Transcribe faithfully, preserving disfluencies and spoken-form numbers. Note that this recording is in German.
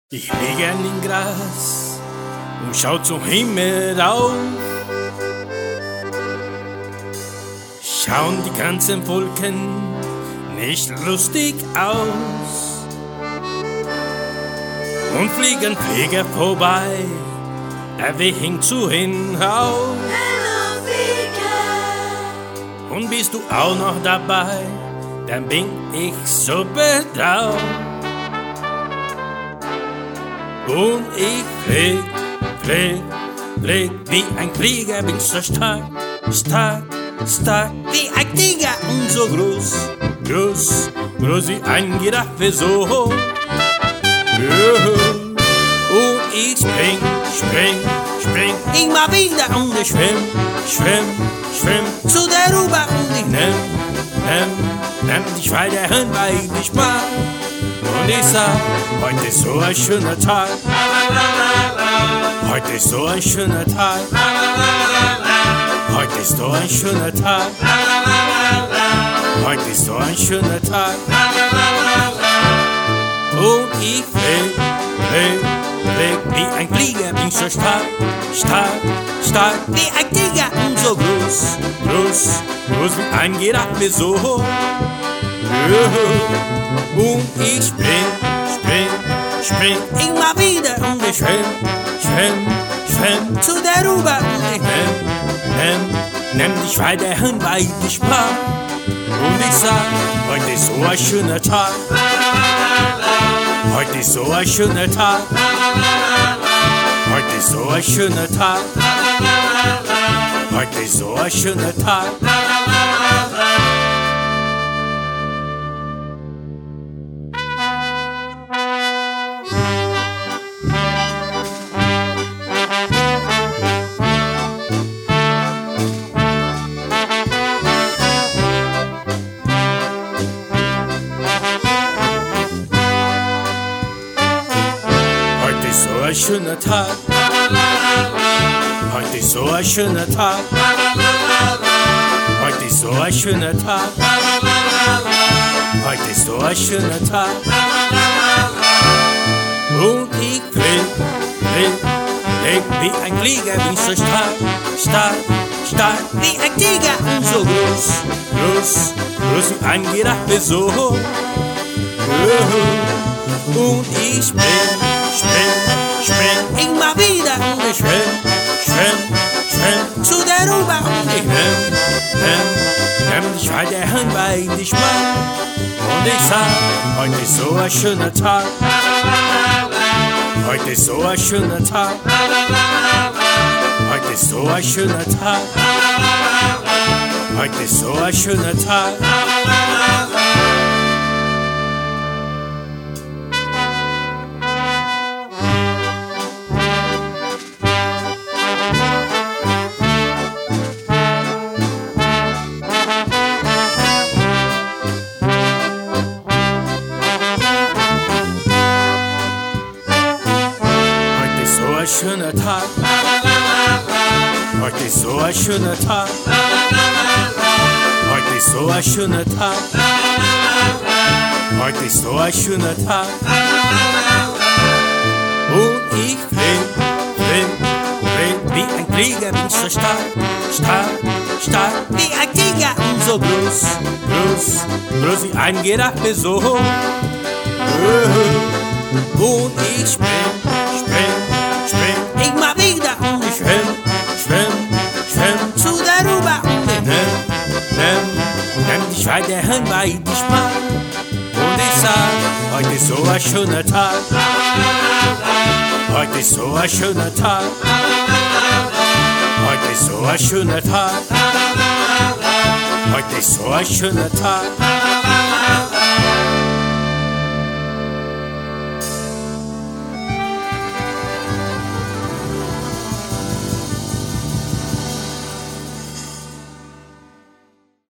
Ich liege an dem Gras und schau zum Himmel rauf. Schauen die ganzen Wolken nicht lustig aus und fliegen Flieger vorbei, der winkt zu hinaus. Hallo Flieger! Und bist du auch noch dabei, dann bin ich so betraut. Und ich flieg, flieg, flieg wie ein Flieger, bin so stark, stark, stark wie ein Tiger und so groß, groß, groß wie ein Giraffe, so hoch. Und ich spring, spring, spring immer wieder und ich schwimm, schwimm, schwimm zu der Ruber und ich nehm, nehm, nehm dich weiter hin, weil ich mag. Und ich sag, heute ist so ein schöner Tag. Heute ist so ein schöner Tag. Heute ist so ein schöner Tag. Heute ist so ein schöner Tag. Und ich flieg, flieg, flieg wie ein Flieger, bin so stark, stark, stark wie ein Tiger und so groß, groß, groß wie ein Giraffe, so hoch. Und ich spring, spring, spring immer wieder und ich schwimm, schwimm, schwimm zu der Ruber und ich nehm, nehm, nehm dich weiter hin, weil ich mag. Und ich sag, heute ist so ein schöner Tag. Heute ist so ein schöner Tag. Heute ist so ein schöner Tag. Heute ist so ein schöner Tag. Heute ist so ein schöner Tag. Heute ist so ein schöner Tag. Heute ist so ein schöner Tag. Heute ist so ein schöner Tag. Und ich flieg, flieg, flieg wie ein Flieger, bin so stark, stark, stark wie ein Tiger und so groß, groß, groß wie ein Giraffe, so hoch. Und ich spring, spring, spring immer wieder und ich schwimm, schwimm, schwimm zu der Ruber und ich nehm, nehm, nehm dich weiter hin, weil ich mag. Und ich sag, heute ist so ein schöner Tag. Heute ist so ein schöner Tag. Heute ist so ein schöner Tag. Heute ist so ein schöner Tag. Ein schöner Tag. Heute ist so ein schöner Tag. Heute ist so ein schöner Tag. Heute ist so ein schöner Tag. Und ich flieg, flieg, flieg wie ein Flieger, bin so stark, stark, stark wie ein Tiger und so groß, groß, groß wie ein Giraffe, so hoch. Und ich spring, spring, spring immer wieder und ich schwimm, schwimm, schwimm zu der Ruber und ich nehm, nehm, nehm dich weiter hin, weil ich mag. Und ich sag, heute ist so ein schöner Tag. Heute ist so ein schöner Tag. Heute ist so ein schöner Tag. Heute ist so ein schöner Tag.